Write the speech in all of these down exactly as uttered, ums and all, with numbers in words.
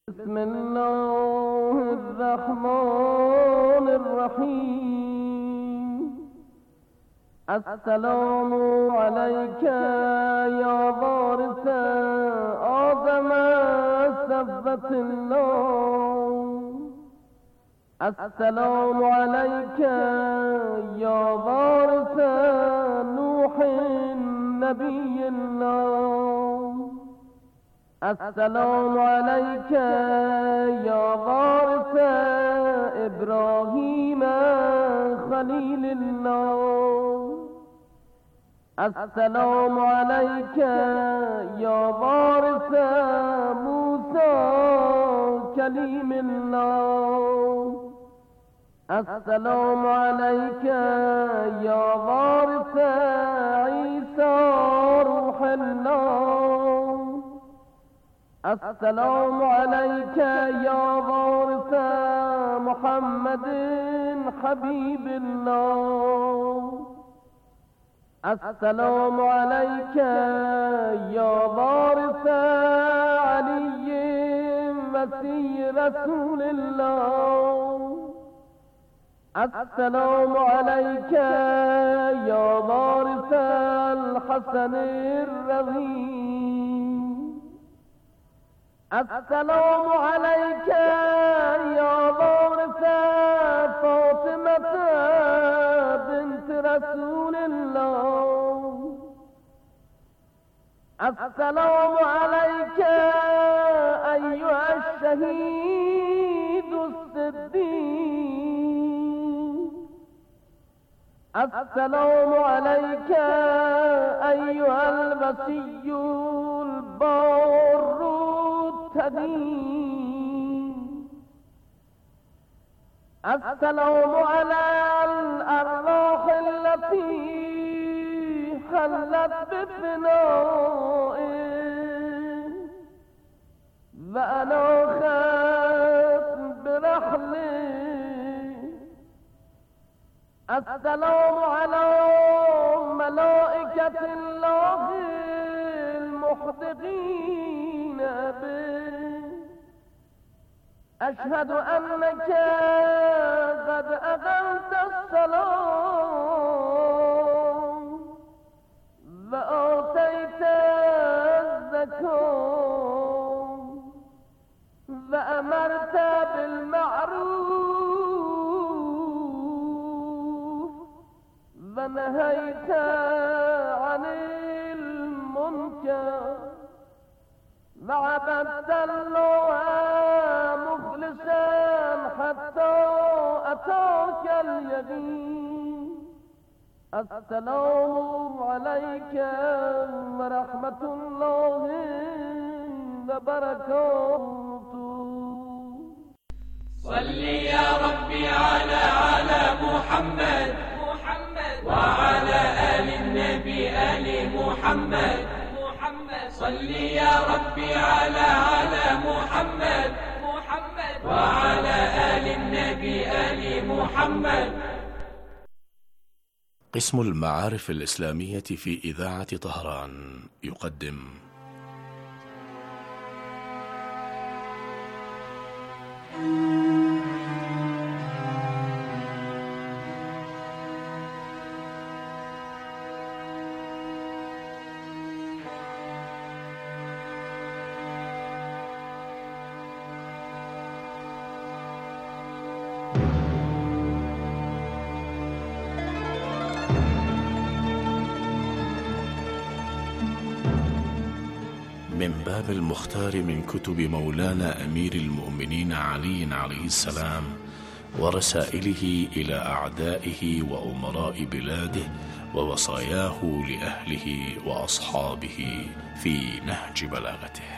بسم الله الرحمن الرحیم. السلام علیک یا وارث آدم صفوة الله. السلام علیک یا وارث نوح نبی الله. السلام علیک یا وارث ابراهیم خلیل الله. السلام علیک یا وارث موسی کلیم الله. السلام علیک یا وارث عیسی روح الله. السلام علیک یا وارث محمد حبیب الله. السلام علیک یا وارث علی وصی رسول الله. السلام علیک یا وارث الحسن الرضی. السلام علیک یا وارث فاطمة بنت رسول الله. السلام علیک ایها الشهید الصدیق. السلام علیک ایها الوصی البار التدین. السلام علی الارواح التي حلت بفنائه وأناخت برحله. السلام على ملائكة الله المحدقين به. أشهد أنك قد أقمت الصلاة وآتيت الزكاة وأمرت بالمعروف ونهيت عن المنكر وعبدت الله مخلصا حتى أتاك اليقين. السلام عليك ورحمة الله وبركاته. صل يا ربي على على محمد محمد وعلى آل النبي آل محمد. صل يا ربي على على محمد محمد وعلى آل النبي آل محمد. قسم المعارف الإسلامية في إذاعة طهران يقدم من باب المختار من كتب مولانا أمير المؤمنين علي عليه السلام ورسائله إلى أعدائه وأمراء بلاده ووصاياه لأهله وأصحابه في نهج بلاغته.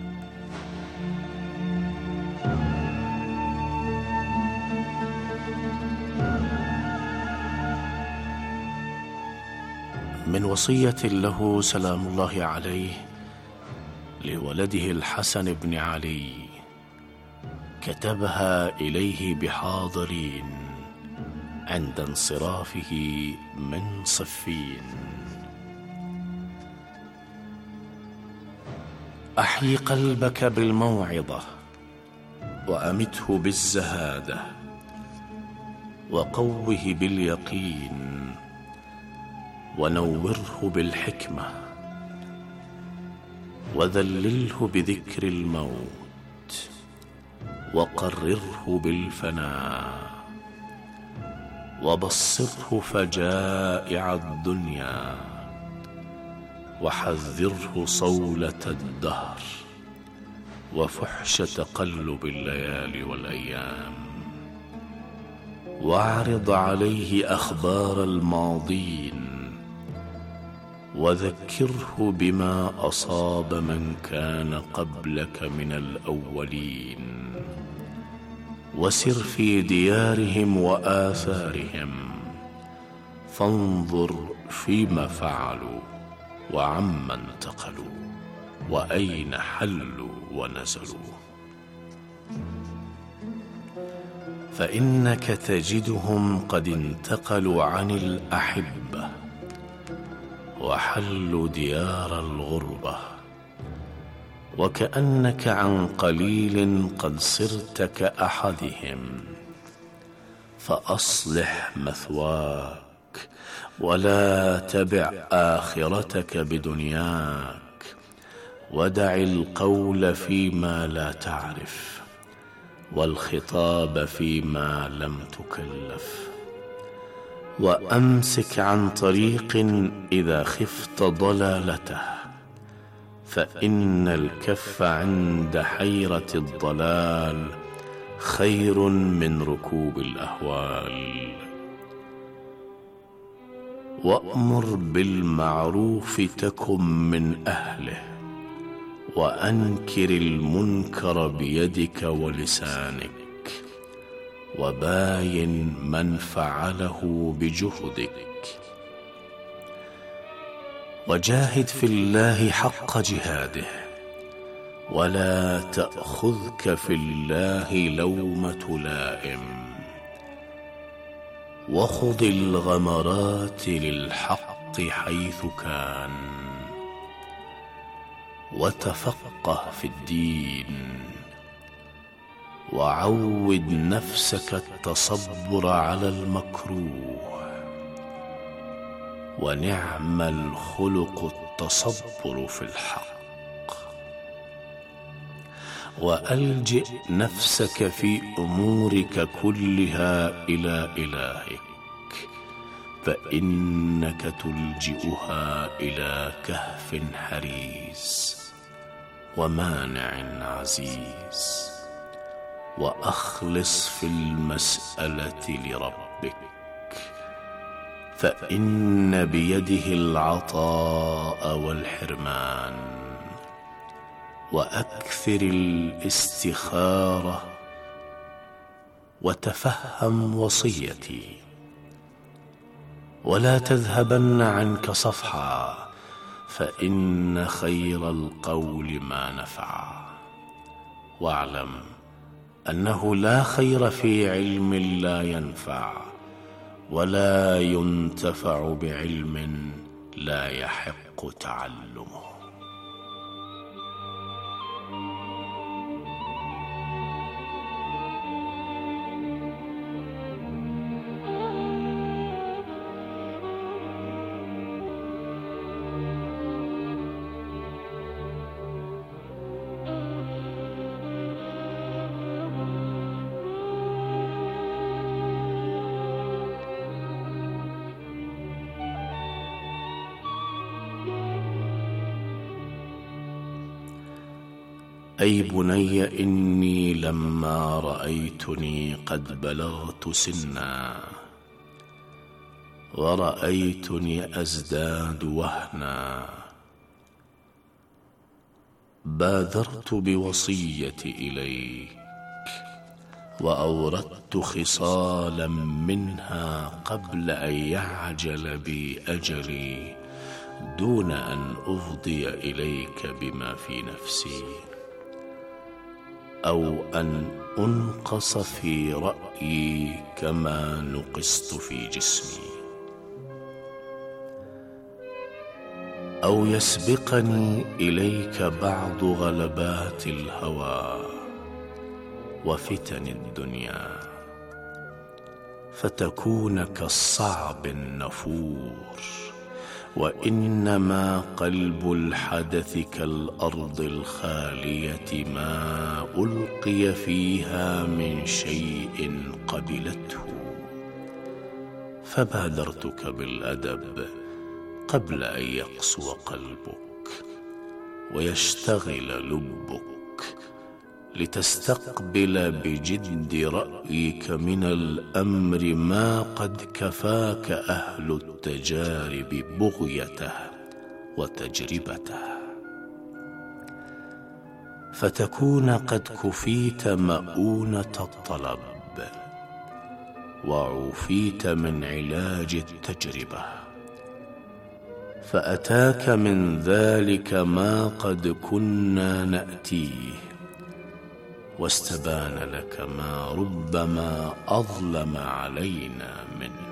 من وصية له سلام الله عليه لولده الحسن بن علي كتبها إليه بحاضرين عند انصرافه من صفين. أحيي قلبك بالموعظة وأمته بالزهادة، وقوه باليقين، ونوره بالحكمة، وذلله بذكر الموت، وقرره بالفناء، وبصره فجائع الدنيا، وحذره صولة الدهر، وفحش تقلب الليالي والأيام، واعرض عليه أخبار الماضين، وذكره بما أصاب من كان قبلك من الأولين، وسر في ديارهم وآثارهم، فانظر فيما فعلوا وعما انتقلوا وأين حلوا ونزلوا، فإنك تجدهم قد انتقلوا عن الأحبة وحلوا ديار الغربة، وكأنك عن قليل قد صرت كأحدهم، فأصلح مثواك، ولا تبع آخرتك بدنياك، ودع القول فيما لا تعرف، والخطاب فيما لم تكلف، وأمسك عن طريق إذا خفت ضلالته، فإن الكف عند حيرة الضلال خير من ركوب الأهوال، وأمر بالمعروف تكن من أهله، وأنكر المنكر بيدك ولسانك، وباين من فعله بجهدك، وجاهد في الله حق جهاده، ولا تأخذك في الله لومة لائم، وخذ الغمرات للحق حيث كان، وتفقه في الدين، وعود نفسك التصبر على المكروه، ونعم الخلق التصبر في الحق، وألجئ نفسك في أمورك كلها إلى إلهك، فإنك تلجئها إلى كهف حريز ومانع عزيز، وأخلص في المسألة لربك، فإن بيده العطاء والحرمان، وأكثر الاستخارة، وتفهم وصيتي، ولا تذهبن عنك صفحا، فإن خير القول ما نفع، واعلم أنه لا خير في علم لا ينفع، ولا ينتفع بعلم لا يحق تعلمه. أي بني إني لما رأيتني قد بلغت سنا، ورأيتني أزداد وهنا، بادرت بوصيتي إليك، وأوردت خصالا منها قبل أن يعجل بي أجلي، دون أن أفضي إليك بما في نفسي، أو أن أنقص في رأيي كما نقصت في جسمي، أو يسبقني إليك بعض غلبات الهوى، وفتن الدنيا، فتكون كالصعب النفور. وإنما قلب الحدث كالأرض الخالية ما ألقي فيها من شيء قبلته. فبادرتك بالأدب قبل أن يقسو قلبك ويشتغل لبك، لتستقبل بجد رأيك من الأمر ما قد كفاك أهل التجارب بغيته وتجربته، فتكون قد كفيت مؤونة الطلب وعوفيت من علاج التجربة، فأتاك من ذلك ما قد كنا نأتيه، واستبان لك ما ربما أظلم علينا منه.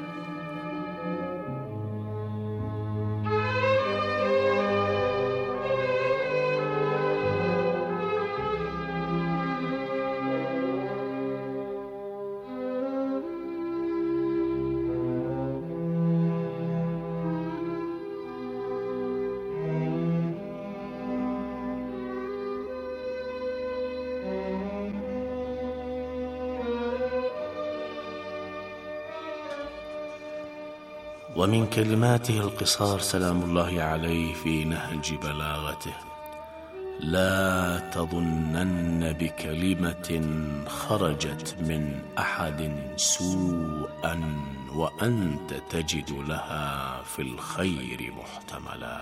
ومن كلماته القصار سلام الله عليه في نهج بلاغته: لا تظنن بكلمة خرجت من أحد سوءا وأنت تجد لها في الخير محتملا.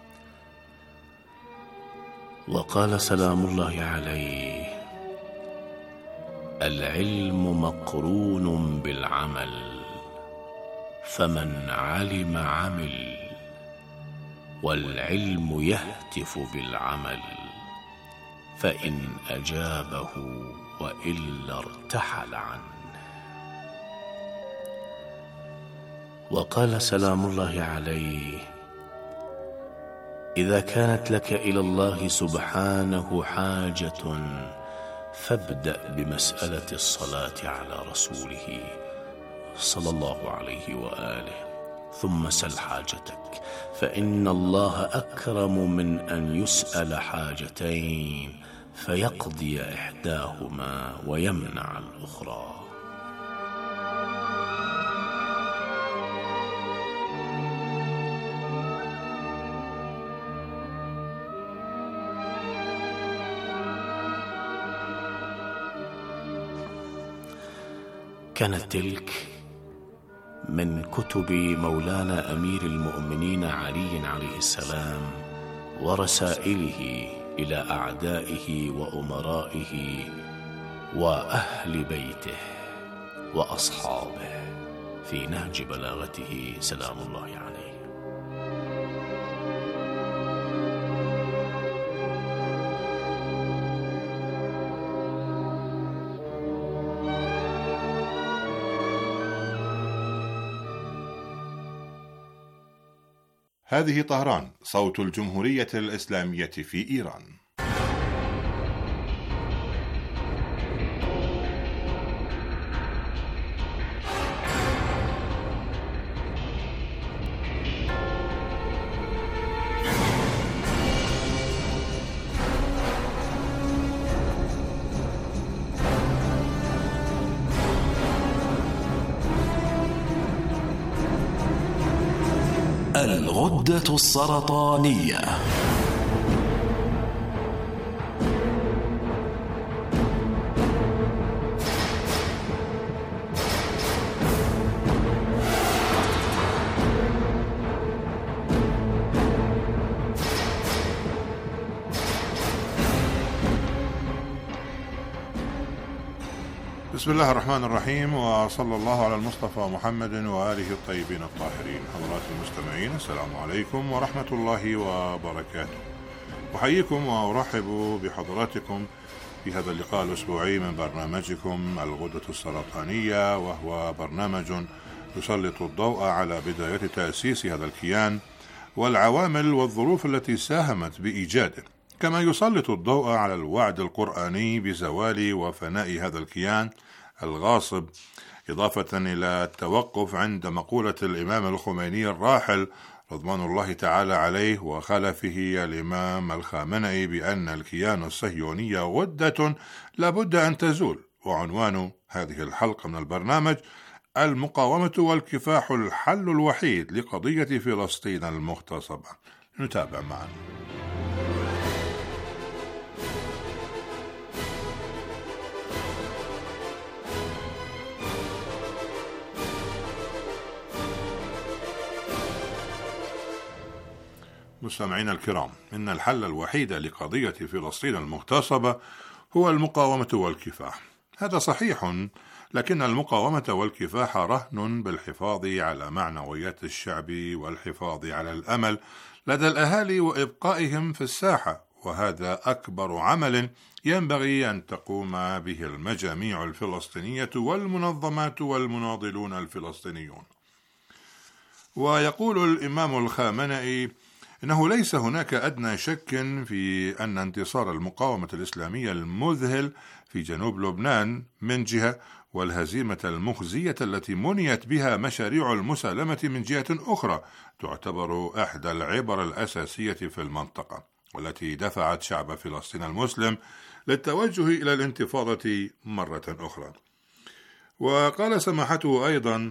وقال سلام الله عليه: العلم مقرون بالعمل، فمن علم عمل، والعلم يهتف بالعمل، فإن أجابه وإلا ارتحل عنه. وقال سلام الله عليه: إذا كانت لك إلى الله سبحانه حاجة فابدأ بمسألة الصلاة على رسوله صلى الله عليه وآله، ثم سل حاجتك، فإن الله أكرم من أن يسأل حاجتين فيقضي إحداهما ويمنع الأخرى. كانت تلك من كتب مولانا أمير المؤمنين علي عليه السلام ورسائله إلى أعدائه وأمرائه وأهل بيته وأصحابه في نهج بلاغته سلام الله عليه. هذه طهران، صوت الجمهورية الإسلامية في إيران. الغدة السرطانية. بسم الله الرحمن الرحيم، وصلى الله على المصطفى محمد وآله الطيبين الطاهرين. حضرات المستمعين، السلام عليكم ورحمة الله وبركاته. أحييكم وأرحب بحضراتكم في هذا اللقاء الأسبوعي من برنامجكم الغدة السرطانية، وهو برنامج يسلط الضوء على بداية تأسيس هذا الكيان والعوامل والظروف التي ساهمت بإيجاده، كما يسلط الضوء على الوعد القرآني بزوال وفناء هذا الكيان الغاصب، إضافة إلى التوقف عند مقولة الإمام الخميني الراحل رضوان الله تعالى عليه وخلفه الإمام الخامنئي بأن الكيان الصهيوني غدة لابد أن تزول. وعنوان هذه الحلقة من البرنامج: المقاومة والكفاح الحل الوحيد لقضية فلسطين المغتصبة. نتابع معا. مستمعينا الكرام، إن الحل الوحيد لقضية فلسطين المغتصبة هو المقاومة والكفاح. هذا صحيح، لكن المقاومة والكفاح رهن بالحفاظ على معنويات الشعب والحفاظ على الأمل لدى الأهالي وإبقائهم في الساحة، وهذا أكبر عمل ينبغي أن تقوم به المجاميع الفلسطينية والمنظمات والمناضلون الفلسطينيون. ويقول الإمام الخامنئي إنه ليس هناك أدنى شك في أن انتصار المقاومة الإسلامية المذهل في جنوب لبنان من جهة، والهزيمة المخزية التي منيت بها مشاريع المسالمة من جهة أخرى تعتبر إحدى العبر الأساسية في المنطقة، والتي دفعت شعب فلسطين المسلم للتوجه إلى الانتفاضة مرة أخرى. وقال سماحته أيضا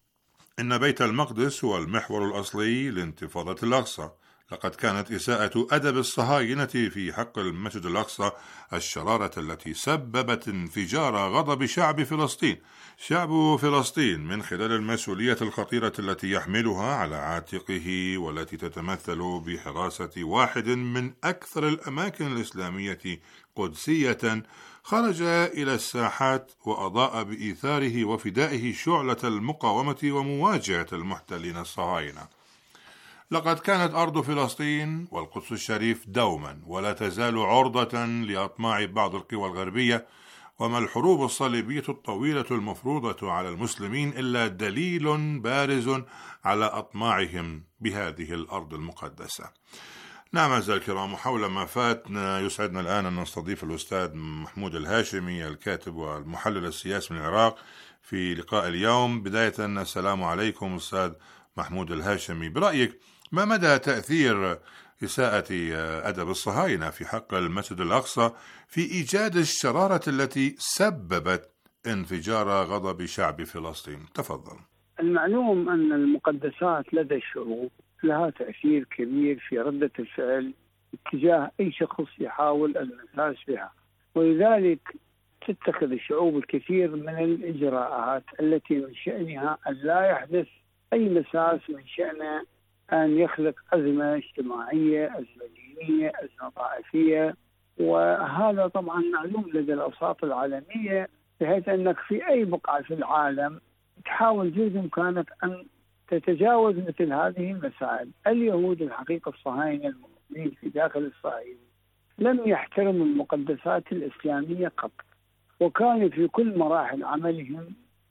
إن بيت المقدس هو المحور الأصلي لانتفاضة الأقصى. لقد كانت إساءة أدب الصهاينة في حق المسجد الأقصى الشرارة التي سببت انفجار غضب شعب فلسطين. شعب فلسطين من خلال المسؤولية الخطيرة التي يحملها على عاتقه، والتي تتمثل بحراسة واحد من أكثر الأماكن الإسلامية قدسية، خرج إلى الساحات وأضاء بإيثاره وفدائه شعلة المقاومة ومواجهة المحتلين الصهاينة. لقد كانت أرض فلسطين والقدس الشريف دوما ولا تزال عرضة لأطماع بعض القوى الغربية، وما الحروب الصليبية الطويلة المفروضة على المسلمين إلا دليل بارز على أطماعهم بهذه الأرض المقدسة. نعم أعزائي الكرام، حول ما فاتنا يسعدنا الآن أن نستضيف الأستاذ محمود الهاشمي الكاتب والمحلل السياسي من العراق في لقاء اليوم. بداية السلام عليكم أستاذ محمود الهاشمي، برأيك ما مدى تأثير إساءة أدب الصهاينة في حق المسجد الأقصى في إيجاد الشرارة التي سببت انفجار غضب شعب فلسطين؟ تفضل. المعلوم أن المقدسات لدى الشعوب لها تأثير كبير في ردة الفعل اتجاه أي شخص يحاول المساس بها، ولذلك تتخذ الشعوب الكثير من الإجراءات التي من شأنها أن لا يحدث أي مساس، من شأنه أن يخلق أزمة اجتماعية، أزمة دينية، أزمة طائفية. وهذا طبعا معلوم لدى الأوساط العالمية، بحيث أنك في أي بقعة في العالم تحاول جزء إمكانك أن تتجاوز مثل هذه المسائل. اليهود الحقيقة الصهاينة الموجودين في داخل إسرائيل لم يحترموا المقدسات الإسلامية قط، وكانوا في كل مراحل عملهم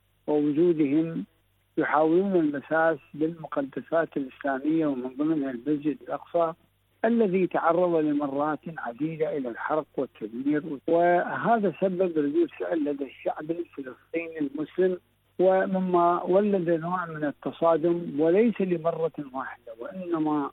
ووجودهم يحاولون المساس بالمقدسات الإسلامية، ومن ضمنها المسجد الأقصى الذي تعرض لمرات عديدة إلى الحرق والتدمير. وهذا سبب ردود فعل لدى الشعب الفلسطيني المسلم، ومما ولد نوع من التصادم، وليس لمرة واحدة وإنما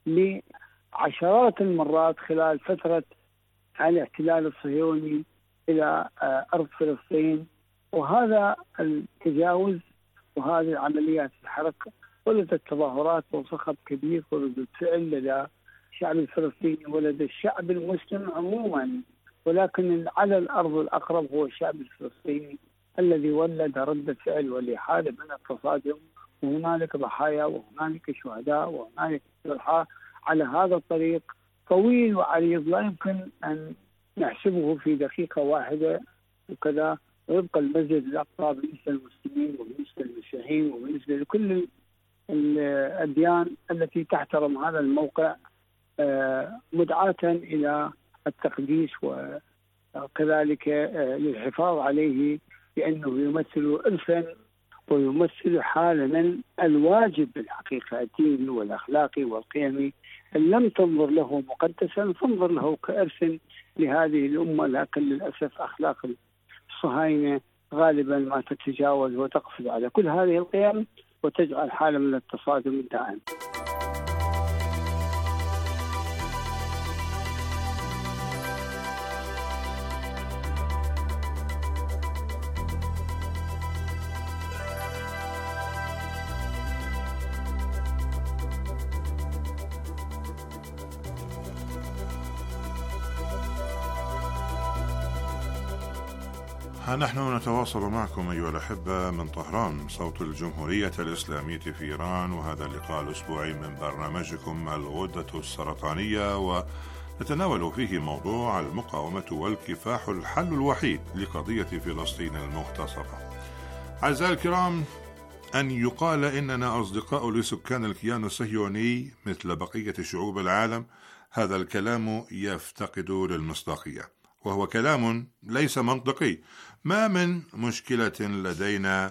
لعشرات المرات خلال فترة الاحتلال الصهيوني إلى أرض فلسطين. وهذا التجاوز وهذه العمليات الحرق ولدت تظاهرات وصخب كبير وردود فعل لدى الشعب الفلسطيني ولدى الشعب المسلم عموما، ولكن على الأرض الأقرب هو الشعب الفلسطيني الذي ولد ردة فعل ولحالة من التصادم، وهنالك ضحايا وهنالك شهداء وهنالك جرحى. على هذا الطريق طويل وعريض لا يمكن أن نحسبه في دقيقة واحدة وكذا، ويبقى المسجد الأقصى بالنسبة للمسلمين وبالنسبة للمسيحيين وبالنسبة لكل الأديان التي تحترم هذا الموقع مدعاة إلى التقديس، وكذلك للحفاظ عليه لأنه يمثل إرثا ويمثل حالا الواجب بالحقيقة الديني والأخلاقي والقيمي إن لم تنظر له مقدسا فانظر له كإرث لهذه الأمة، لكن للأسف أخلاق الصهاينة غالبا ما تتجاوز وتقفز على كل هذه القيم وتجعل حالة من التصادم الدائم. ها نحن نتواصل معكم أيها الأحبة من طهران، صوت الجمهورية الإسلامية في إيران، وهذا اللقاء الأسبوعي من برنامجكم الغدة السرطانية، ونتناول فيه موضوع المقاومة والكفاح الحل الوحيد لقضية فلسطين المغتصبة. أعزائي الكرام، أن يقال إننا أصدقاء لسكان الكيان الصهيوني مثل بقية شعوب العالم، هذا الكلام يفتقد للمصداقية، وهو كلام ليس منطقي. ما من مشكلة لدينا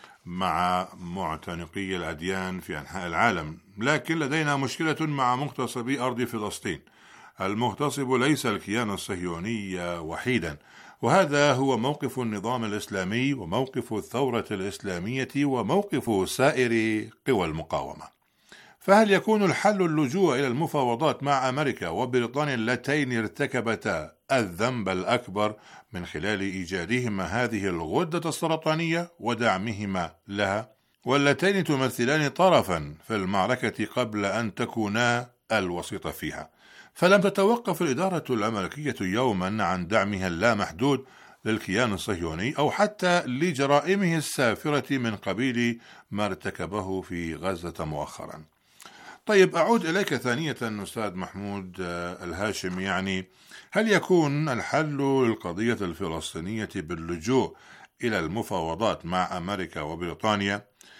مع معتنقي الأديان في أنحاء العالم، لكن لدينا مشكلة مع مغتصبي أرض فلسطين. المغتصب ليس الكيان الصهيوني وحيدا، وهذا هو موقف النظام الإسلامي وموقف الثورة الإسلامية وموقف سائر قوى المقاومة. فهل يكون الحل اللجوء إلى المفاوضات مع أمريكا وبريطانيا اللتين ارتكبتا الذنب الأكبر من خلال إيجادهما هذه الغدة السرطانية ودعمهما لها، واللتين تمثلان طرفا في المعركة قبل أن تكونا الوسيط فيها؟ فلم تتوقف الإدارة الأمريكية يوما عن دعمها اللامحدود للكيان الصهيوني أو حتى لجرائمه السافرة من قبيل ما ارتكبه في غزة مؤخرا. طيب، أعود إليك ثانية أستاذ محمود الهاشم، يعني هل يكون الحل للقضية الفلسطينية باللجوء إلى المفاوضات مع أمريكا وبريطانيا؟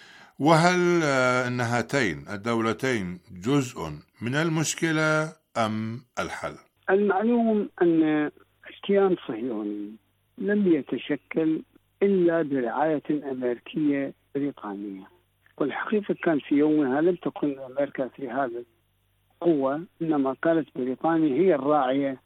وهل أن هاتين الدولتين جزء من المشكلة أم الحل؟ المعلوم أن الكيان الصهيوني لم يتشكل إلا برعاية أمريكية بريطانية، والحقيقة كان في يومها لم تكن أمريكا في هذا القوة، إنما كانت بريطانيا هي الراعية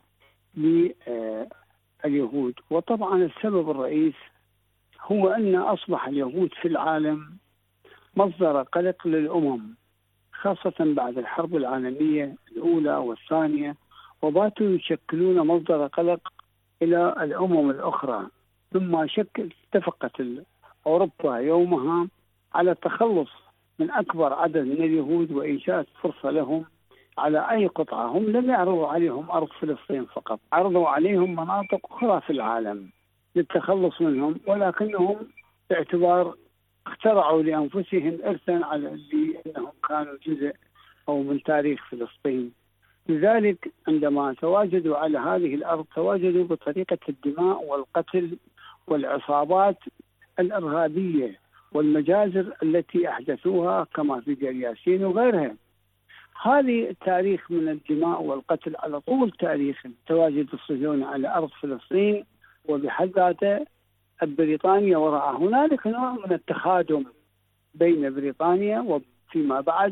لليهود. وطبعا السبب الرئيس هو أن أصبح اليهود في العالم مصدر قلق للأمم، خاصة بعد الحرب العالمية الأولى والثانية، وباتوا يشكلون مصدر قلق إلى الأمم الأخرى. ثم شكل اتفقت أوروبا يومها على التخلص من أكبر عدد من اليهود وإيجاد فرصة لهم على أي قطعة. هم لم يعرضوا عليهم أرض فلسطين فقط، عرضوا عليهم مناطق أخرى في العالم للتخلص منهم، ولكنهم باعتبار اخترعوا لأنفسهم إرثا على اللي أنهم كانوا جزء أو من تاريخ فلسطين. لذلك عندما تواجدوا على هذه الأرض تواجدوا بطريقة الدماء والقتل والعصابات الإرهابية والمجازر التي أحدثوها كما في دير ياسين وغيرها. هذه التاريخ من الدماء والقتل على طول تاريخ تواجد الصهيوني على أرض فلسطين، وبحد ذاته بريطانيا وراء. هنالك نوع من التخادم بين بريطانيا وفيما بعد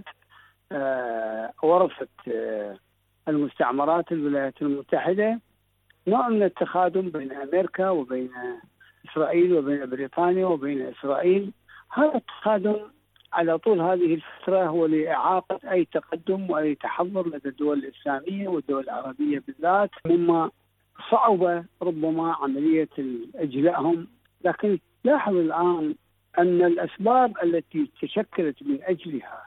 آه ورثت آه المستعمرات الولايات المتحدة، نوع من التخادم بين أمريكا وبين إسرائيل وبين بريطانيا وبين إسرائيل. هذا التخادم على طول هذه الفترة هو لإعاقة أي تقدم وأي تحضر لدى الدول الإسلامية والدول العربية بالذات، مما صعب ربما عملية إجلائهم. لكن لاحظ الآن أن الأسباب التي تشكلت من أجلها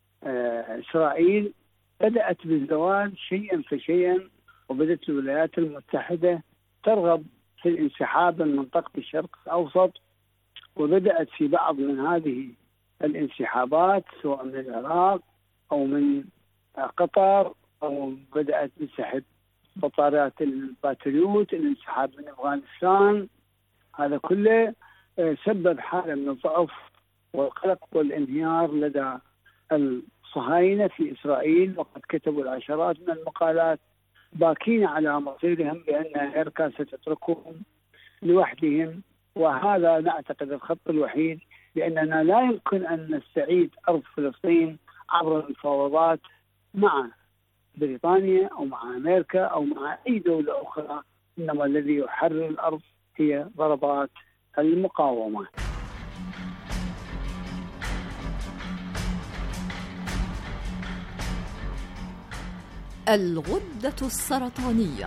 إسرائيل بدأت بالزوال شيئا فشيئا، وبدأت الولايات المتحدة ترغب في الانسحاب من منطقة الشرق الأوسط، وبدأت في بعض من هذه الانسحابات سواء من العراق أو من قطر، أو بدأت تنسحب بطارات الباتريوت، الانسحاب من أفغانستان. هذا كله سبب حالة من الضعف والقلق والانهيار لدى الصهاينة في إسرائيل، وقد كتبوا العشرات من المقالات باكين على مصيرهم بأن أمريكا ستتركهم لوحدهم. وهذا نعتقد الخط الوحيد، لأننا لا يمكن أن نستعيد أرض فلسطين عبر المفاوضات مع بريطانيا أو مع أمريكا أو مع أي دولة أخرى، إنما الذي يحرر الأرض هي ضربات المقاومة. الغدة السرطانية.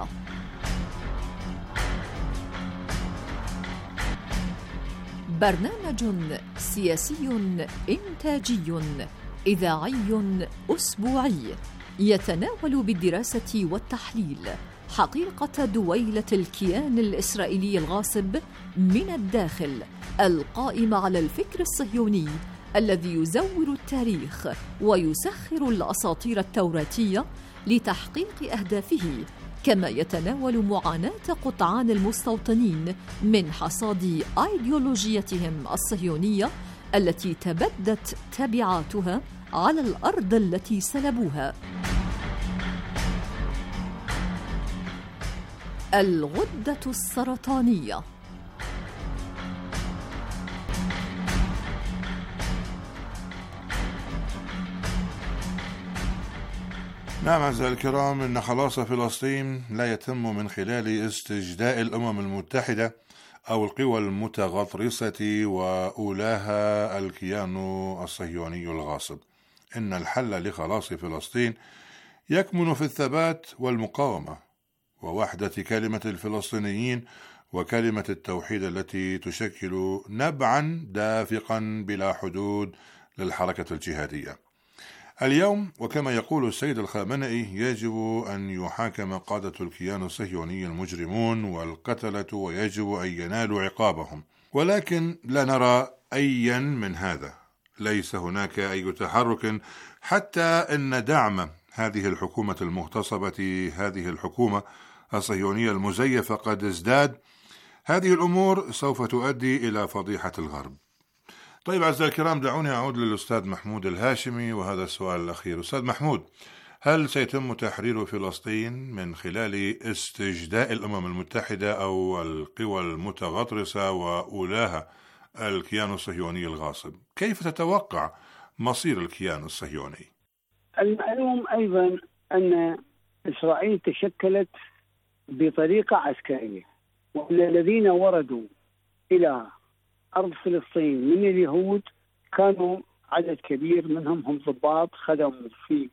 برنامج سياسي إنتاجي إذاعي أسبوعي يتناول بالدراسة والتحليل حقيقة دويلة الكيان الإسرائيلي الغاصب من الداخل، القائم على الفكر الصهيوني الذي يزور التاريخ ويسخر الأساطير التوراتية لتحقيق أهدافه، كما يتناول معاناة قطعان المستوطنين من حصاد أيديولوجيتهم الصهيونية التي تبدت تبعاتها على الأرض التي سلبوها. الغدة السرطانية. نعم أعزائي الكرام، إن خلاص فلسطين لا يتم من خلال استجداء الأمم المتحدة أو القوى المتغطرسة وأولاها الكيان الصهيوني الغاصب. إن الحل لخلاص فلسطين يكمن في الثبات والمقاومة ووحدة كلمة الفلسطينيين وكلمة التوحيد التي تشكل نبعا دافقا بلا حدود للحركة الجهادية. اليوم وكما يقول السيد الخامنئي يجب أن يحاكم قادة الكيان الصهيوني المجرمون والقتلة ويجب أن ينالوا عقابهم، ولكن لا نرى أيا من هذا. ليس هناك أي تحرك حتى أن دعم هذه الحكومة المغتصبة، هذه الحكومة الصهيونية المزيفة قد ازداد. هذه الأمور سوف تؤدي إلى فضيحة الغرب. طيب أعزائي الكرام، دعوني أعود للأستاذ محمود الهاشمي وهذا السؤال الأخير. أستاذ محمود، هل سيتم تحرير فلسطين من خلال استجداء الأمم المتحدة أو القوى المتغطرسة وأولاها الكيان الصهيوني الغاصب؟ كيف تتوقع مصير الكيان الصهيوني؟ المعلوم أيضا أن إسرائيل تشكلت بطريقة عسكرية، وأن الذين وردوا إلى أرض فلسطين من اليهود كانوا عدد كبير منهم هم ضباط خدموا في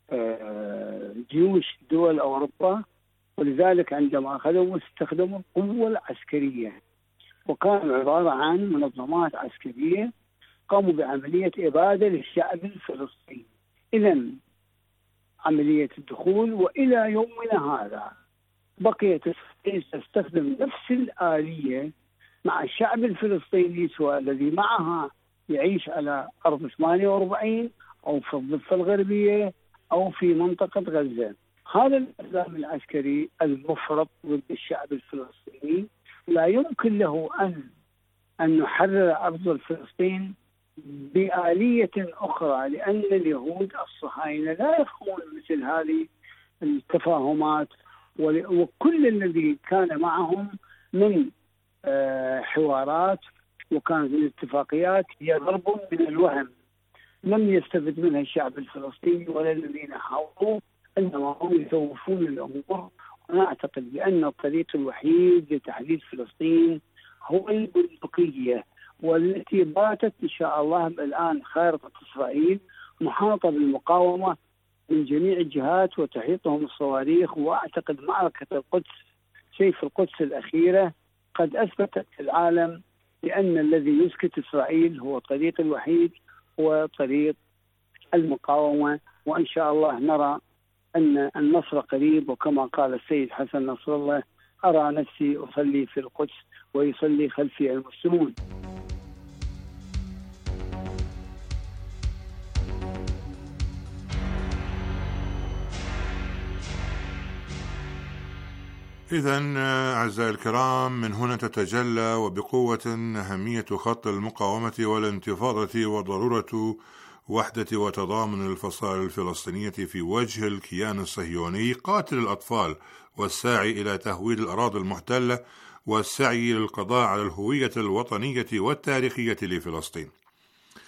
جيوش دول أوروبا، ولذلك عندما خدموا استخدموا القوة العسكرية، وكانوا عبارة عن منظمات عسكرية قاموا بعملية إبادة للشعب الفلسطيني. إذن عملية الدخول وإلى يومنا هذا بقيت إسرائيل تستخدم نفس الآلية مع الشعب الفلسطيني، سواء الذي معها يعيش على أرض ثمانية وأربعين أو في الضفة الغربية أو في منطقة غزة. هذا النظام العسكري المفرط ضد الشعب الفلسطيني لا يمكن له أن أن نحرر أرض فلسطين بآلية أخرى، لأن اليهود الصهاينة لا يفهمون مثل هذه التفاهمات، وكل الذي كان معهم من حوارات وكانت من اتفاقيات هي ضرب من الوهم لم يستفد منها الشعب الفلسطيني ولا الذين حاولوا، انما هم يسوفون الامور. وانا اعتقد بان الطريق الوحيد لتحديد فلسطين هو البندقيه، والتي باتت ان شاء الله الان خارطه اسرائيل محاطه بالمقاومه من جميع الجهات وتحيطهم الصواريخ. واعتقد معركه القدس سيف القدس الاخيره قد أثبتت العالم بأن الذي يسكت إسرائيل هو الطريق الوحيد، هو طريق المقاومة. وإن شاء الله نرى أن النصر قريب، وكما قال السيد حسن نصر الله: أرى نفسي أصلي في القدس ويصلي خلفي المسلمون. إذن أعزائي الكرام، من هنا تتجلى وبقوة أهمية خط المقاومة والانتفاضة وضرورة وحدة وتضامن الفصائل الفلسطينية في وجه الكيان الصهيوني قاتل الأطفال والساعي إلى تهويد الأراضي المحتلة والسعي للقضاء على الهوية الوطنية والتاريخية لفلسطين.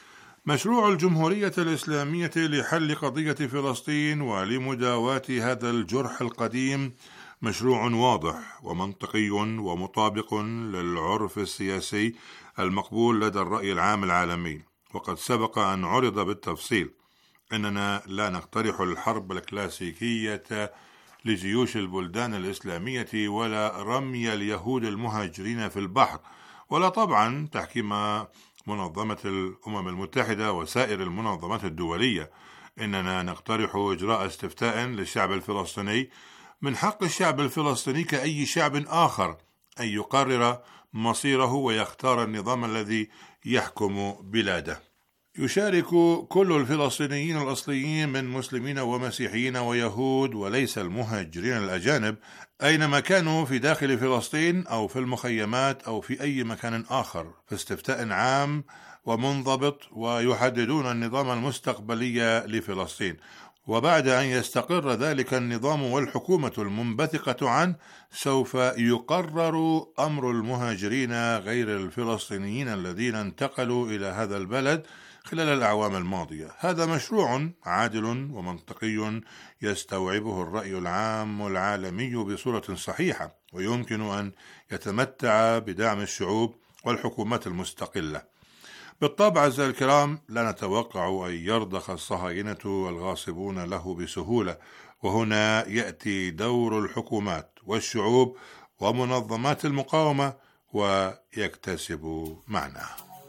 مشروع الجمهورية الإسلامية لحل قضية فلسطين ولمداواة هذا الجرح القديم مشروع واضح ومنطقي ومطابق للعرف السياسي المقبول لدى الرأي العام العالمي، وقد سبق أن عرض بالتفصيل أننا لا نقترح الحرب الكلاسيكية لجيوش البلدان الإسلامية ولا رمي اليهود المهاجرين في البحر، ولا طبعا تحكيم منظمة الأمم المتحدة وسائر المنظمات الدولية. إننا نقترح إجراء استفتاء للشعب الفلسطيني. من حق الشعب الفلسطيني كأي شعب آخر أن يقرر مصيره ويختار النظام الذي يحكم بلاده. يشارك كل الفلسطينيين الأصليين من مسلمين ومسيحيين ويهود وليس المهاجرين الأجانب أينما كانوا في داخل فلسطين أو في المخيمات أو في أي مكان آخر في استفتاء عام ومنضبط، ويحددون النظام المستقبلي لفلسطين. وبعد أن يستقر ذلك النظام والحكومة المنبثقة عنه سوف يقرر أمر المهاجرين غير الفلسطينيين الذين انتقلوا إلى هذا البلد خلال الأعوام الماضية. هذا مشروع عادل ومنطقي يستوعبه الرأي العام العالمي بصورة صحيحة، ويمكن أن يتمتع بدعم الشعوب والحكومات المستقلة. بالطبع أعزائي الكرام لا نتوقع أن يرضخ الصهاينة والغاصبون له بسهولة، وهنا يأتي دور الحكومات والشعوب ومنظمات المقاومة ويكتسب معناه.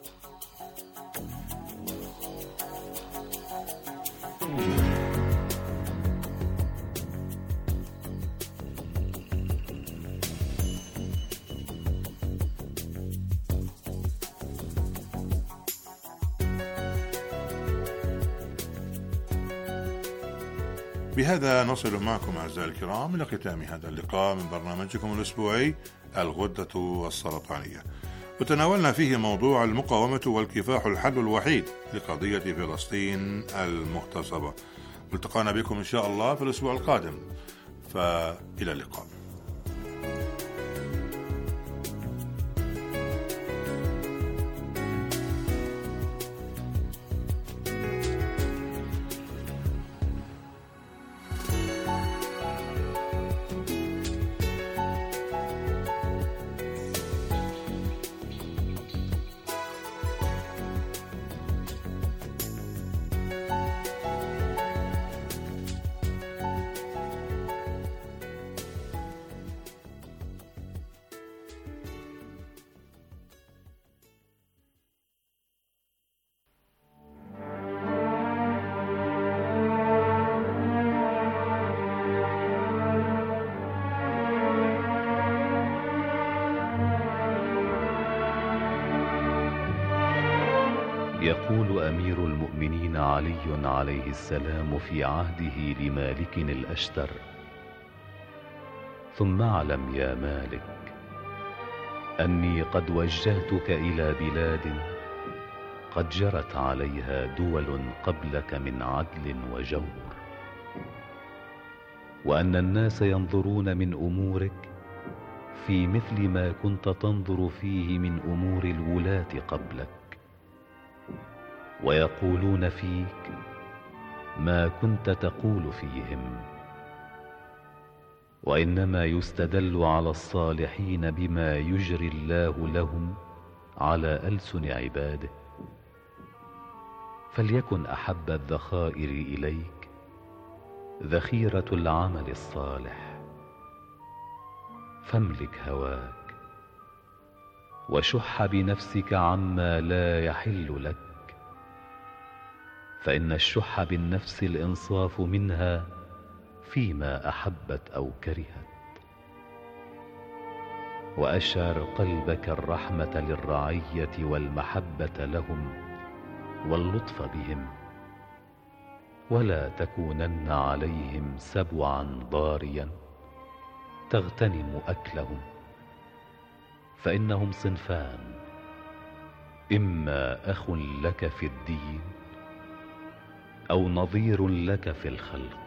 بهذا نصل معكم أعزائي الكرام إلى ختام هذا اللقاء من برنامجكم الأسبوعي الغدة السرطانية، وتناولنا فيه موضوع المقاومة والكفاح الحل الوحيد لقضية فلسطين المغتصبة. التقانا بكم إن شاء الله في الأسبوع القادم، فإلى اللقاء. يقول أمير المؤمنين علي عليه السلام في عهده لمالك الأشتر: ثم اعلم يا مالك أني قد وجهتك إلى بلاد قد جرت عليها دول قبلك من عدل وجور، وأن الناس ينظرون من أمورك في مثل ما كنت تنظر فيه من أمور الولاة قبلك، ويقولون فيك ما كنت تقول فيهم. وإنما يستدل على الصالحين بما يجري الله لهم على ألسن عباده. فليكن أحب الذخائر إليك ذخيرة العمل الصالح، فاملك هواك وشح بنفسك عما لا يحل لك، فإن الشح بالنفس الإنصاف منها فيما أحبت أو كرهت. وأشعر قلبك الرحمة للرعية والمحبة لهم واللطف بهم، ولا تكونن عليهم سبعا ضاريا تغتنم أكلهم، فإنهم صنفان: إما أخ لك في الدين أو نظير لك في الخلق،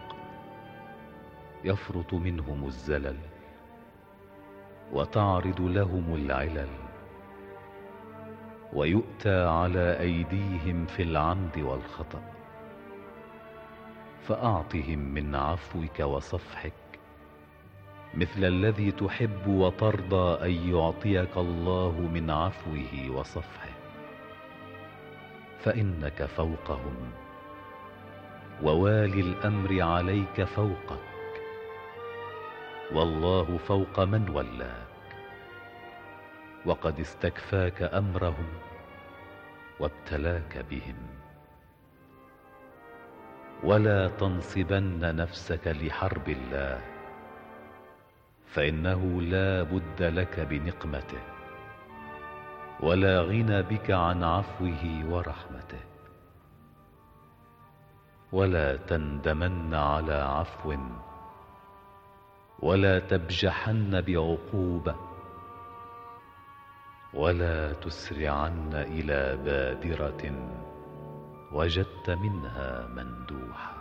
يفرط منهم الزلل وتعرض لهم العلل، ويؤتى على أيديهم في العمد والخطأ، فأعطهم من عفوك وصفحك مثل الذي تحب وترضى أن يعطيك الله من عفوه وصفحه، فإنك فوقهم، ووالي الأمر عليك فوقك، والله فوق من ولاك، وقد استكفاك أمرهم وابتلاك بهم. ولا تنصبن نفسك لحرب الله، فإنه لا بد لك بنقمته، ولا غنى بك عن عفوه ورحمته. ولا تندمن على عفو، ولا تبجحن بعقوبة، ولا تسرعن إلى بادرة وجدت منها مندوحا.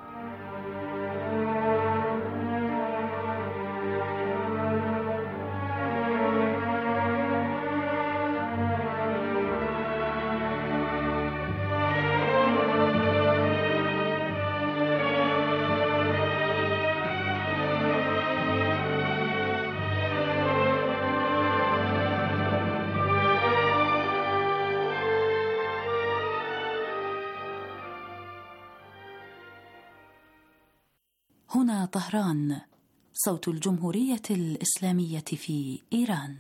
هنا طهران، صوت الجمهورية الإسلامية في إيران.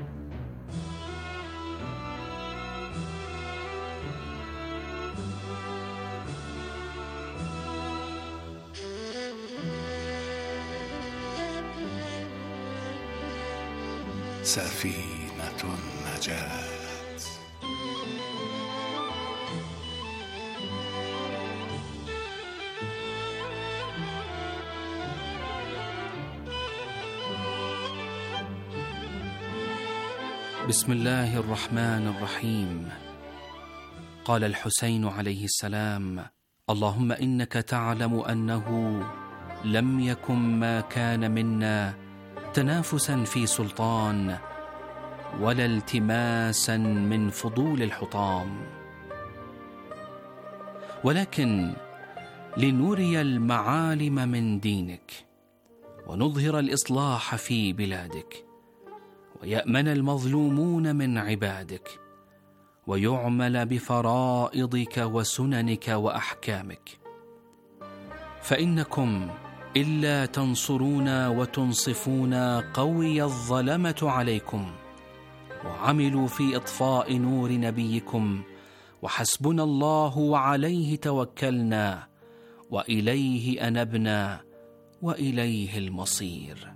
سفينة النجاة. بسم الله الرحمن الرحيم. قال الحسين عليه السلام: اللهم إنك تعلم أنه لم يكن ما كان منا تنافسا في سلطان ولا التماسا من فضول الحطام، ولكن لنري المعالم من دينك ونظهر الإصلاح في بلادك، ويأمن المظلومون من عبادك، ويعمل بفرائضك وسننك وأحكامك. فإنكم إلا تنصرونا وتنصفونا قوي الظلمة عليكم، وعملوا في إطفاء نور نبيكم، وحسبنا الله وعليه توكلنا، وإليه أنبنا، وإليه المصير.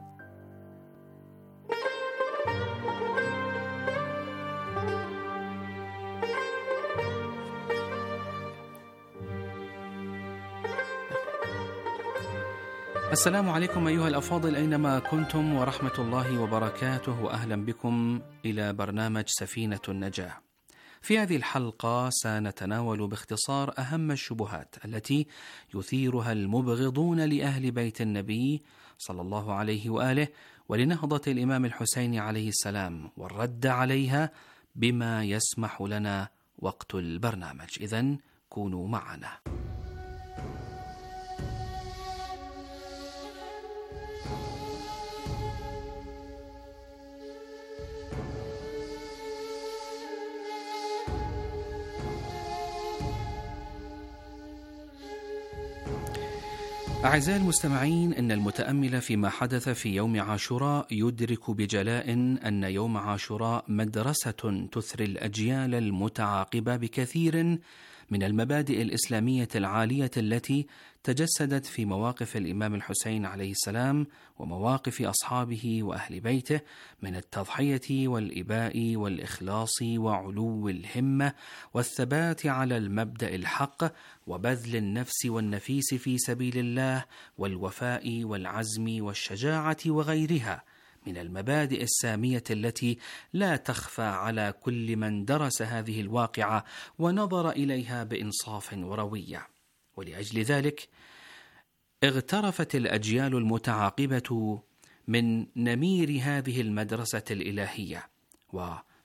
السلام عليكم أيها الأفاضل أينما كنتم، ورحمة الله وبركاته، وأهلا بكم إلى برنامج سفينة النجاة. في هذه الحلقة سنتناول باختصار أهم الشبهات التي يثيرها المبغضون لأهل بيت النبي صلى الله عليه وآله ولنهضة الإمام الحسين عليه السلام، والرد عليها بما يسمح لنا وقت البرنامج. إذن كونوا معنا. أعزائي المستمعين، إن المتأمل فيما حدث في يوم عاشوراء يدرك بجلاء أن يوم عاشوراء مدرسة تثري الأجيال المتعاقبة بكثير من المبادئ الإسلامية العالية التي تجسدت في مواقف الإمام الحسين عليه السلام ومواقف أصحابه وأهل بيته من التضحية والإباء والإخلاص وعلو الهمة والثبات على المبدأ الحق وبذل النفس والنفيس في سبيل الله والوفاء والعزم والشجاعة وغيرها من المبادئ السامية التي لا تخفى على كل من درس هذه الواقعة ونظر إليها بإنصاف وروية. ولأجل ذلك اغترفت الأجيال المتعاقبة من نمير هذه المدرسة الإلهية،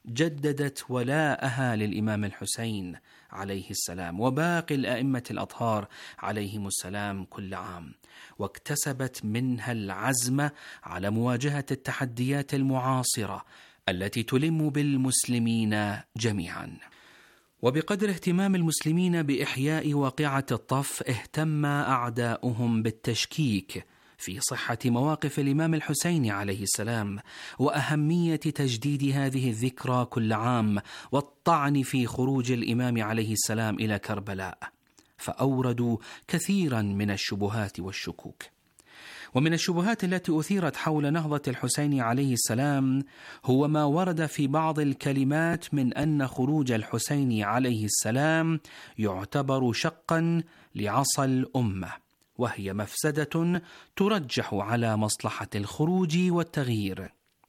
جددت ولاءها للإمام الحسين عليه السلام وباقي الأئمة الأطهار عليهم السلام كل عام، واكتسبت منها العزم على مواجهة التحديات المعاصرة التي تلم بالمسلمين جميعا. وبقدر اهتمام المسلمين بإحياء واقعة الطف، اهتم أعداؤهم بالتشكيك في صحة مواقف الإمام الحسين عليه السلام وأهمية تجديد هذه الذكرى كل عام، والطعن في خروج الإمام عليه السلام إلى كربلاء، فأوردوا كثيرا من الشبهات والشكوك. ومن الشبهات التي أثيرت حول نهضة الحسين عليه السلام هو ما ورد في بعض الكلمات من أن خروج الحسين عليه السلام يعتبر شقا لعصا الأمة، وهي مفسدة ترجح على مصلحة الخروج والتغيير.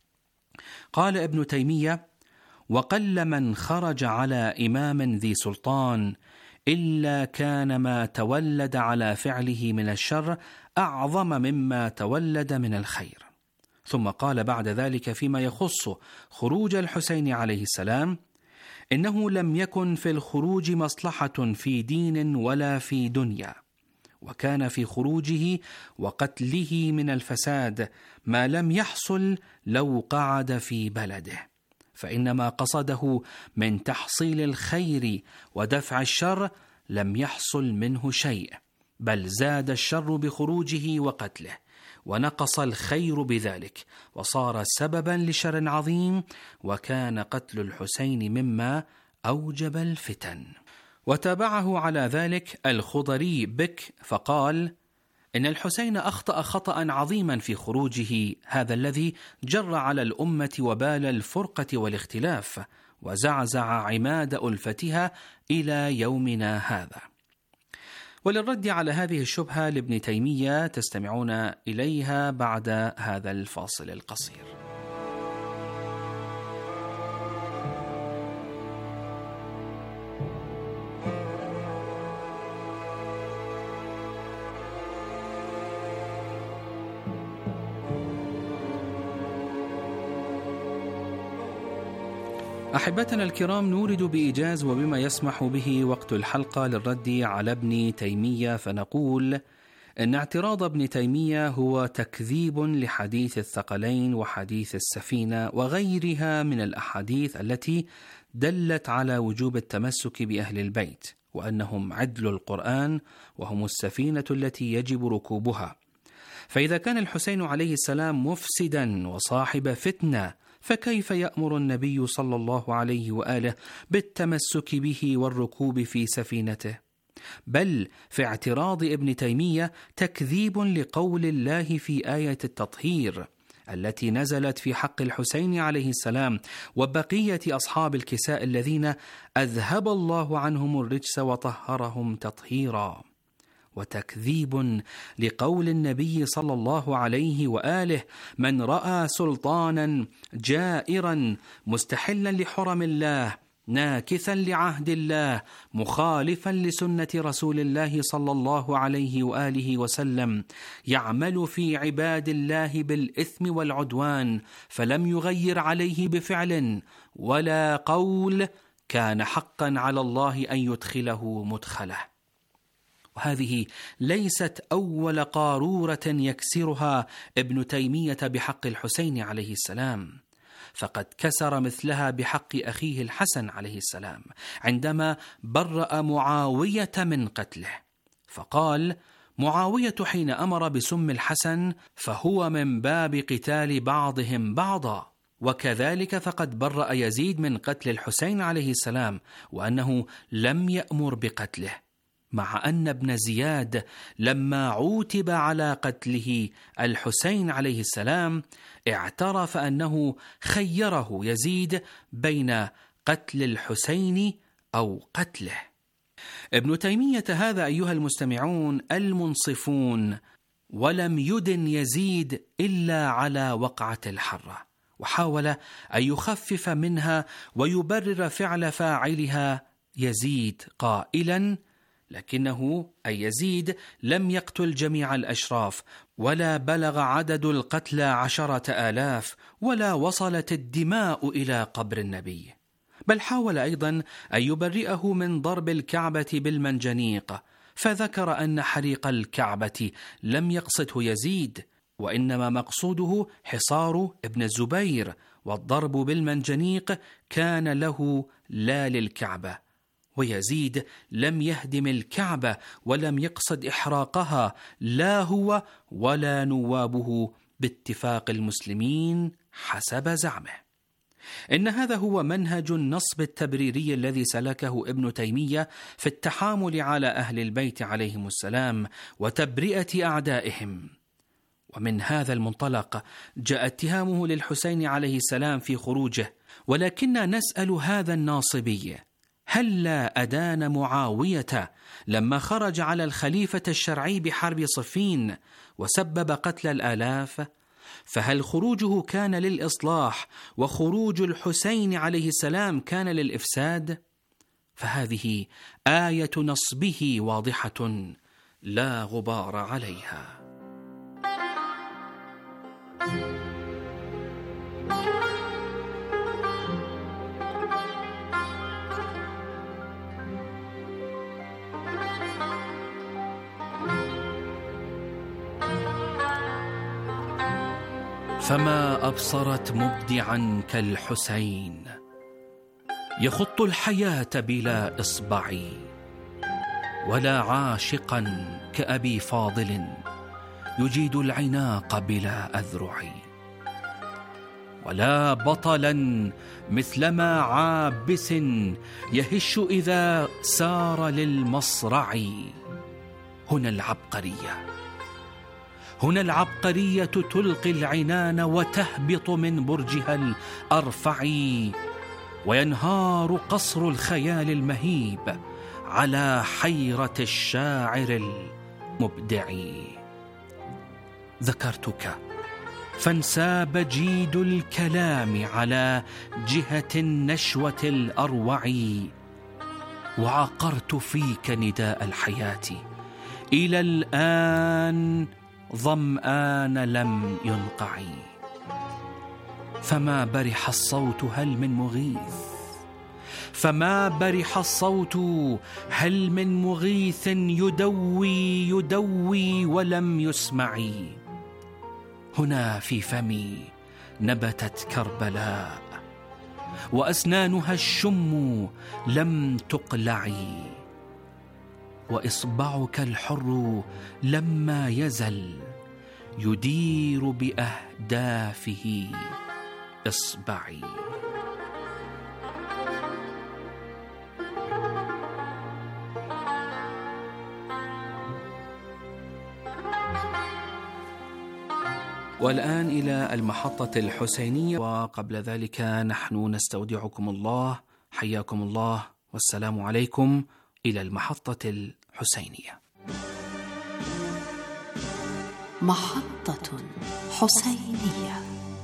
قال ابن تيمية: وقل من خرج على إمام ذي سلطان إلا كان ما تولد على فعله من الشر أعظم مما تولد من الخير. ثم قال بعد ذلك فيما يخص خروج الحسين عليه السلام: إنه لم يكن في الخروج مصلحة في دين ولا في دنيا، وكان في خروجه وقتله من الفساد ما لم يحصل لو قعد في بلده، فإنما قصده من تحصيل الخير ودفع الشر لم يحصل منه شيء، بل زاد الشر بخروجه وقتله، ونقص الخير بذلك، وصار سببا لشر عظيم، وكان قتل الحسين مما أوجب الفتن. وتابعه على ذلك الخضري بك فقال: إن الحسين أخطأ خطأ عظيما في خروجه هذا الذي جر على الأمة وبال الفرقة والاختلاف، وزعزع عماد ألفتها إلى يومنا هذا. وللرد على هذه الشبهة لابن تيمية تستمعون إليها بعد هذا الفاصل القصير. أحبتنا الكرام، نورد بإيجاز وبما يسمح به وقت الحلقة للرد على ابن تيمية، فنقول إن اعتراض ابن تيمية هو تكذيب لحديث الثقلين وحديث السفينة وغيرها من الأحاديث التي دلت على وجوب التمسك بأهل البيت، وأنهم عدل القرآن وهم السفينة التي يجب ركوبها. فإذا كان الحسين عليه السلام مفسدا وصاحب فتنة، فكيف يأمر النبي صلى الله عليه وآله بالتمسك به والركوب في سفينته؟ بل في اعتراض ابن تيمية تكذيب لقول الله في آية التطهير التي نزلت في حق الحسين عليه السلام وبقية أصحاب الكساء الذين أذهب الله عنهم الرجس وطهرهم تطهيرا، وتكذيب لقول النبي صلى الله عليه وآله: من رأى سلطانا جائرا مستحلا لحرم الله ناكثا لعهد الله مخالفا لسنة رسول الله صلى الله عليه وآله وسلم يعمل في عباد الله بالإثم والعدوان فلم يغير عليه بفعل ولا قول، كان حقا على الله أن يدخله مدخله. وهذه ليست أول قارورة يكسرها ابن تيمية بحق الحسين عليه السلام، فقد كسر مثلها بحق أخيه الحسن عليه السلام عندما برأ معاوية من قتله، فقال: معاوية حين أمر بسم الحسن فهو من باب قتال بعضهم بعضا. وكذلك فقد برأ يزيد من قتل الحسين عليه السلام وأنه لم يأمر بقتله، مع أن ابن زياد لما عوتب على قتله الحسين عليه السلام اعترف أنه خيره يزيد بين قتل الحسين أو قتله. ابن تيمية هذا أيها المستمعون المنصفون ولم يدن يزيد إلا على وقعة الحرة، وحاول أن يخفف منها ويبرر فعل فاعلها يزيد قائلا: لكنه أي يزيد لم يقتل جميع الأشراف، ولا بلغ عدد القتلى عشرة آلاف، ولا وصلت الدماء إلى قبر النبي، بل حاول أيضا أن يبرئه من ضرب الكعبة بالمنجنيق، فذكر أن حريق الكعبة لم يقصده يزيد، وإنما مقصوده حصار ابن الزبير، والضرب بالمنجنيق كان له لا للكعبة. ويزيد لم يهدم الكعبة ولم يقصد إحراقها، لا هو ولا نوابه باتفاق المسلمين حسب زعمه. إن هذا هو منهج النصب التبريري الذي سلكه ابن تيمية في التحامل على أهل البيت عليهم السلام وتبرئة أعدائهم. ومن هذا المنطلق جاء اتهامه للحسين عليه السلام في خروجه، ولكننا نسأل هذا الناصبي: هل لا أدان معاوية لما خرج على الخليفة الشرعي بحرب صفين وسبب قتل الآلاف؟ فهل خروجه كان للإصلاح وخروج الحسين عليه السلام كان للإفساد؟ فهذه آية نصبه واضحة لا غبار عليها. فما أبصرت مبدعا كالحسين يخط الحياة بلا إصبع، ولا عاشقا كأبي فاضل يجيد العناق بلا أذرع، ولا بطلا مثلما عابس يهش إذا سار للمصرع. هنا العبقرية، هنا العبقرية تلقي العنان وتهبط من برجها الأرفع، وينهار قصر الخيال المهيب على حيرة الشاعر المبدع. ذكرتك فانساب جيد الكلام على جهة النشوة الأروع، وعقرت فيك نداء الحياة إلى الآن ظمآن لم ينقع. فما برح الصوت هل من مغيث، فما برح الصوت هل من مغيث يدوي يدوي ولم يسمع. هنا في فمي نبتت كربلاء، وأسنانها الشم لم تقلع، وإصبعك الحر لما يزل يدير بأهدافه إصبعي. والآن إلى المحطة الحسينية، وقبل ذلك نحن نستودعكم الله، حياكم الله والسلام عليكم. إلى المحطة الحسينية. محطة حسينية.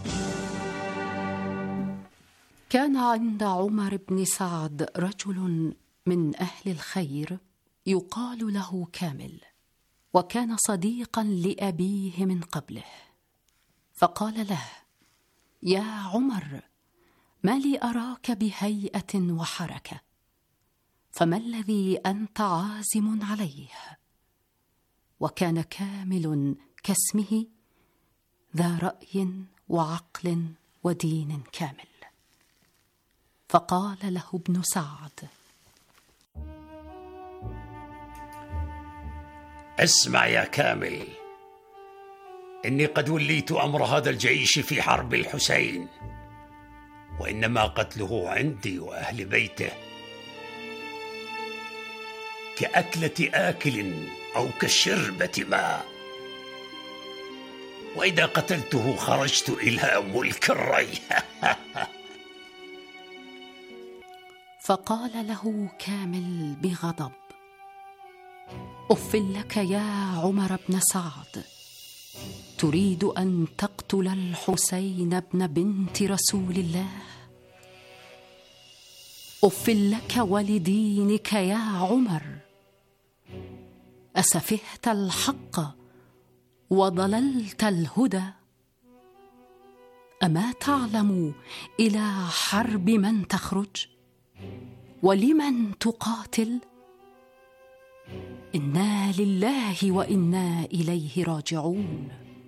كان عند عمر بن سعد رجل من أهل الخير يقال له كامل، وكان صديقا لأبيه من قبله، فقال له: يا عمر، ما لي أراك بهيئة وحركة، فما الذي أنت عازم عليه؟ وكان كامل كاسمه ذا رأي وعقل ودين كامل. فقال له ابن سعد: اسمع يا كامل، إني قد وليت أمر هذا الجيش في حرب الحسين، وإنما قتله عندي وأهل بيته كأكلة آكل أو كشربة ماء، وإذا قتلته خرجت إلى ملك الري. فقال له كامل بغضب: أف لك يا عمر بن سعد، تريد أن تقتل الحسين بن بنت رسول الله؟ أف لك ولدينك يا عمر، أسفهت الحق وضللت الهدى؟ أما تعلم إلى حرب من تخرج ولمن تقاتل؟ إنا لله وإنا إليه راجعون.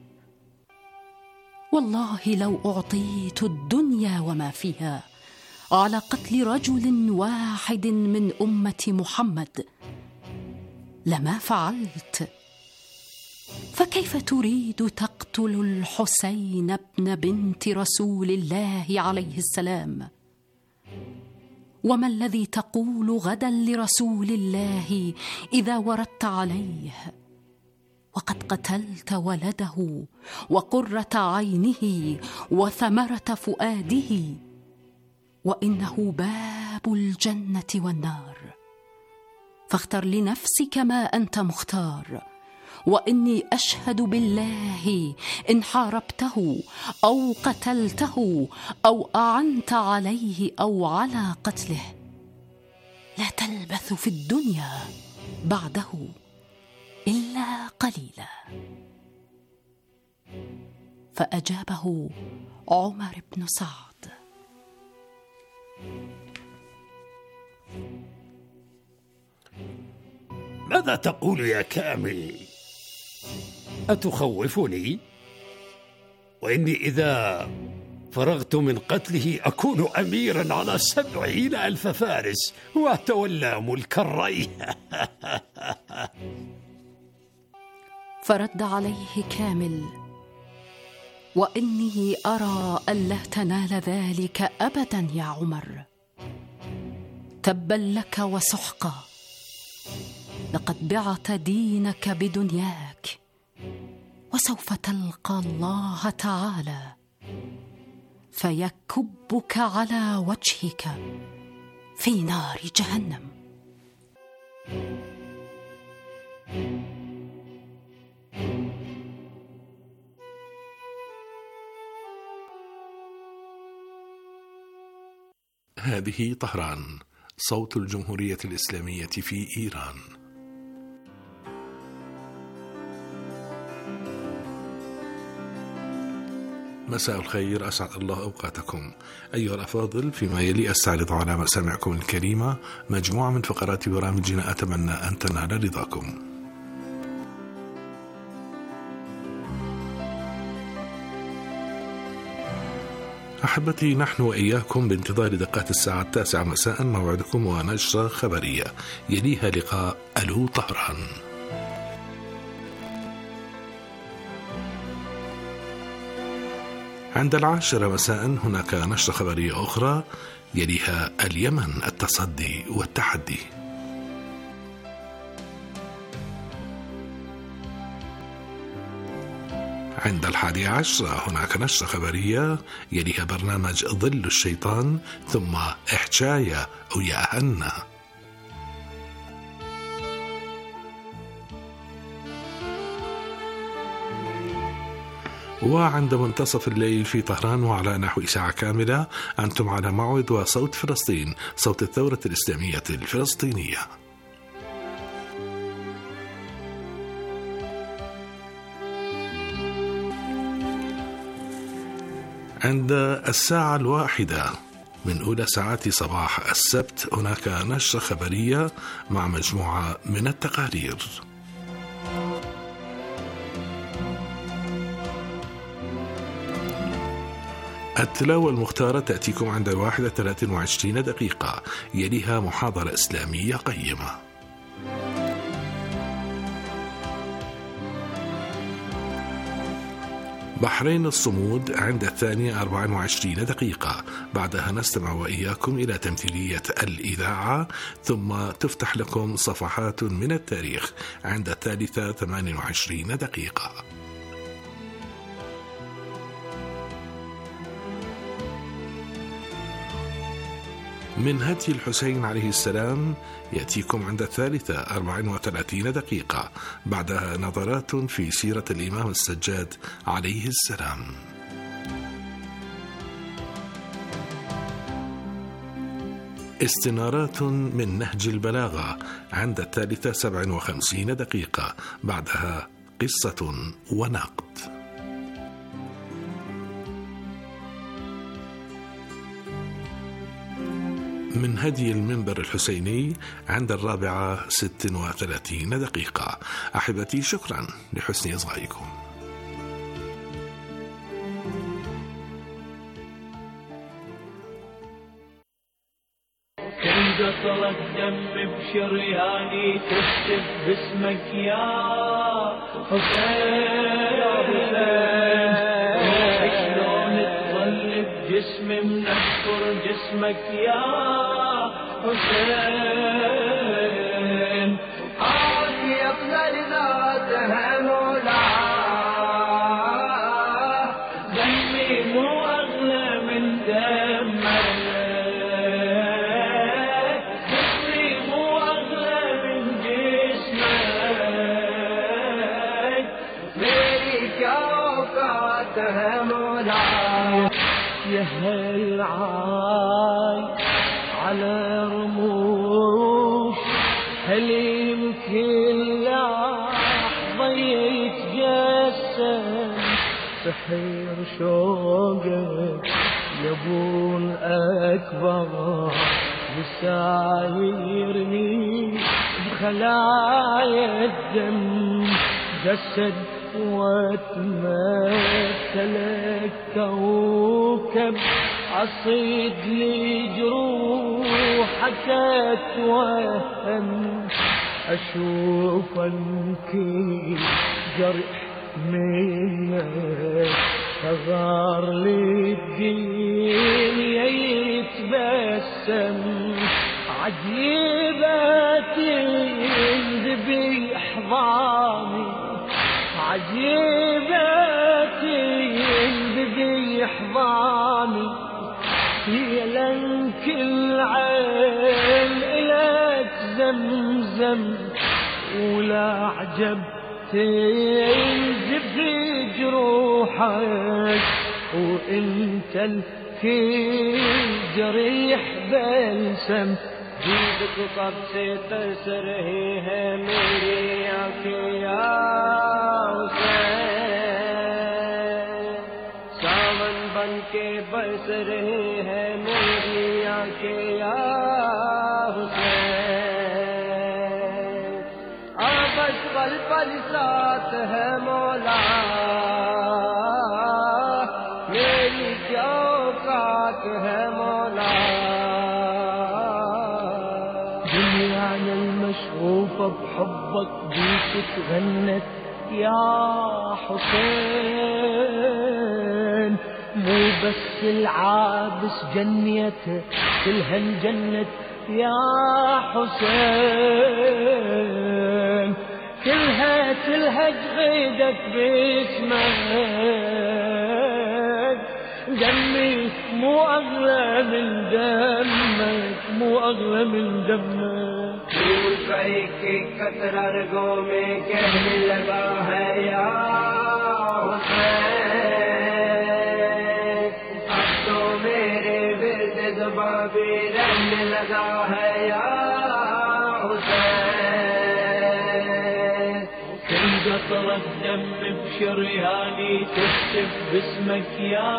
والله لو أعطيت الدنيا وما فيها على قتل رجل واحد من أمة محمد لما فعلت. فكيف تريد تقتل الحسين ابن بنت رسول الله عليه السلام؟ وما الذي تقول غدا لرسول الله إذا وردت عليه وقد قتلت ولده وقرة عينه وثمرة فؤاده، وإنه باب الجنة والنار؟ فاختر لنفسك ما أنت مختار، وإني أشهد بالله إن حاربته أو قتلته أو أعنت عليه أو على قتله لا تلبث في الدنيا بعده إلا قليلا. فأجابه عمر بن سعد: ماذا تقول يا كامل؟ أتخوفني؟ وإني إذا فرغت من قتله أكون أميرا على سبعين ألف فارس وأتولى ملك الري. فرد عليه كامل: وإني أرى ألا تنال ذلك أبدا يا عمر، تبا لك وسحقا، لقد بعت دينك بدنياك وسوف تلقى الله تعالى فيكبك على وجهك في نار جهنم. هذه طهران، صوت الجمهورية الإسلامية في إيران. مساء الخير، أسعد الله أوقاتكم أيها الأفاضل. فيما يلي أستعرض على مسامعكم الكريمة مجموعة من فقرات برامجنا أتمنى أن تنال رضاكم. أحبتي، نحن وإياكم بانتظار دقات الساعة التاسعة مساء موعدكم ونشرة خبرية يليها لقاء ألو طهران. عند العاشرة مساء هناك نشرة خبرية أخرى يليها اليمن، التصدي والتحدي. عند الحادية عشرة هناك نشرة خبرية يليها برنامج ظل الشيطان، ثم إحجاية أو يا هنا. وعند منتصف الليل في طهران وعلى نحو ساعة كاملة أنتم على موعد وصوت فلسطين، صوت الثورة الإسلامية الفلسطينية. عند الساعة الواحدة من أولى ساعات صباح السبت هناك نشرة خبرية مع مجموعة من التقارير. التلاوة المختارة تأتيكم عند الواحدة ثلاث وعشرين دقيقة، يليها محاضرة إسلامية قيمة. بحرين الصمود عند الثانية أربع وعشرين دقيقة، بعدها نستمع وإياكم إلى تمثيلية الإذاعة، ثم تفتح لكم صفحات من التاريخ عند الثالثة ثمان وعشرين دقيقة. من هدي الحسين عليه السلام يأتيكم عند الثالثة أربع وثلاثين دقيقة، بعدها نظرات في سيرة الإمام السجاد عليه السلام. استنارات من نهج البلاغة عند الثالثة سبع وخمسين دقيقة، بعدها قصة ونقد. من هدي المنبر الحسيني عند الرابعة ست وثلاثين دقيقة. أحبتي، شكرا لحسن إصغائكم. قطرة دم بشرياني تكتب باسمك يا حسين، شلون تظل بجسمي منكر جسمك يا حسين. عادي يقبل ذاتها مولاه، دمي مو أغلى من دمك، يا هالعاي على رموش هليم كل لحظة يتجسم، سحر شوقك يبون أكبر يسايرني بخلايا الدم، جسد واتمثلك كوكب عصيد لي جروحك اتوهم، اشوفك جرح منك صغار لي الدين يتبسم، عجيبة ينذبي احضاني، عجيبة ينبغي حضاني، يا لنك العين إلك زمزم، ولا عجب تنزف جروحك، وانت الكل جريح بلسم، جيدك طبسي تسرهيها مريك يا حسين، سامن بن کے بس رہے ہیں میری آنکھیں یا حسین، آبش پل پل ساتھ ہے مولا، میری کیا اوقات ہے مولا، دنيانا المشغوفة بحبك بيك تغنت يا حسين، مو بس العابس جنيته كلها انجنت يا حسين، كلها تلهج غيدك باسمك، دمي مو أغلى من دمك، مو أغلى من دمك، پھول فیک قطرہ رگوں میں کہنے لگا ہے یا حسین، اب تو میرے ورد زباں بھی رہنے لگا ہے یا حسین، كل قطرة دم بشرياني تكتب باسمك يا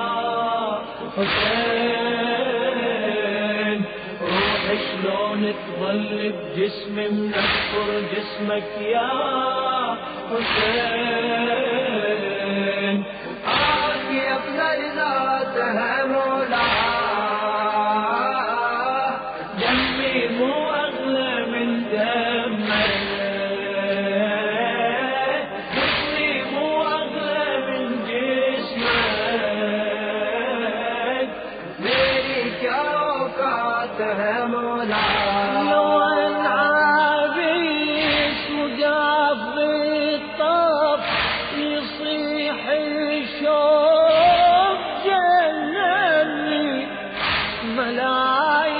حسين، روحي شلون تظل بجسمي منكر جسمك يا حسين، آنکھ افضل ذات ہے مولا، دمي مو أغلى من دمك، جسمي مو أغلى من جسمك، میری کیا اوقات ہے مولا،